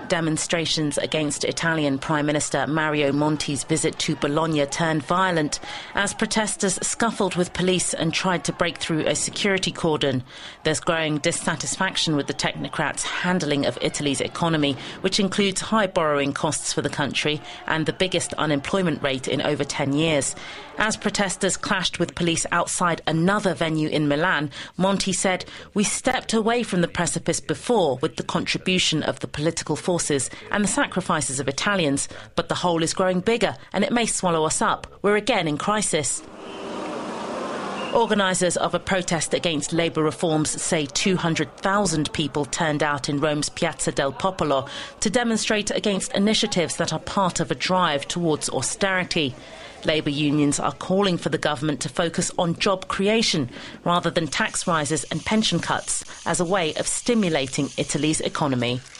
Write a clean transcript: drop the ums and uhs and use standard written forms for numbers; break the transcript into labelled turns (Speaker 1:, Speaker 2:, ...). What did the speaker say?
Speaker 1: Demonstrations against Italian Prime Minister Mario Monti's visit to Bologna turned violent as protesters scuffled with police and tried to break through a security cordon. There's growing dissatisfaction with the technocrats' handling of Italy's economy, which includes high borrowing costs for the country and the biggest unemployment rate in over 10 years. As protesters clashed with police outside another venue in Milan, Monti said, "We stepped away from the precipice before with the contribution of the political forces and the sacrifices of Italians, but the hole is growing bigger and it may swallow us up. We're again in crisis." Organisers of a protest against Labour reforms say 200,000 people turned out in Rome's Piazza del Popolo to demonstrate against initiatives that are part of a drive towards austerity. Labour unions are calling for the government to focus on job creation rather than tax rises and pension cuts as a way of stimulating Italy's economy.